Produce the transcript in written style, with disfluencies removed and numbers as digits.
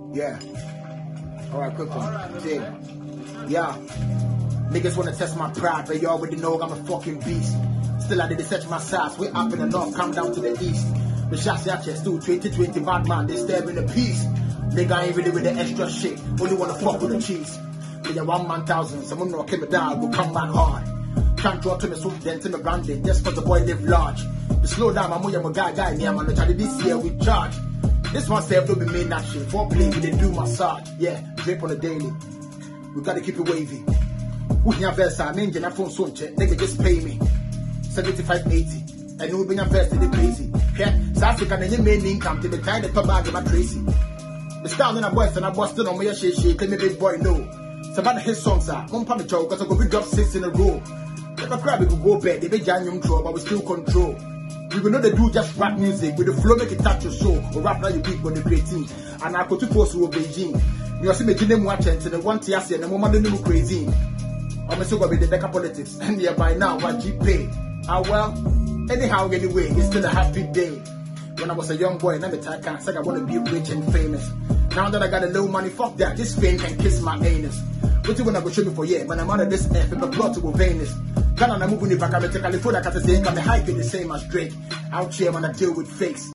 Yeah. Alright, quick one. Yeah. Niggas wanna test my pride, but you already know I'm a fucking beast. Still I did search my size. Way up in the north, come down to the east. The shots out here still 2020 bad man, they stabbing the peace. Nigga ain't really with the extra shit. Only wanna fuck with the cheese. Nigga 1 man thousand, someone know came down, will come back hard. Can't draw to me swoop then to me branding, just cause the boy live large. The slow down, I'm a guy, me, I'm on the charge this year we charge. This one self don't be made that shit. Foreplay, we they do massage. Yeah, drip on the daily. We gotta keep it wavy. Who can verse? I'm in your phone soon check. Nigga just pay me 75-80. And you bring a verse to the crazy. Yeah, South Africa and your main income to be tied the top bag of my crazy. The style in a boys and I busted on my shit, claim me big boy no. Some of his songs are Mumpa me chow, cause I go big up 6 in a row. If I cry, we could go bad, they be jam throw, but we still control. We will know they do just rap music with the flow make it touch your soul. Or rap now you beat on the great team. And I go to post with Beijing. You see me them watching to the one tear and the moment they look crazy. I'm still gonna be the Becca politics. And yeah, by now, what you pay? Ah, well, anyhow, anyway, it's still a happy day. When I was a young boy, and I said I want to be rich and famous. Now that I got a little money, fuck that. This fame can kiss my anus. What you wanna go show me for yeah? When I'm out of this earth, if I plot to go Venus. Ghana, I'm moving it back. I'm to California, cause I'm hike in the same as Drake. Out here, when I deal with fakes.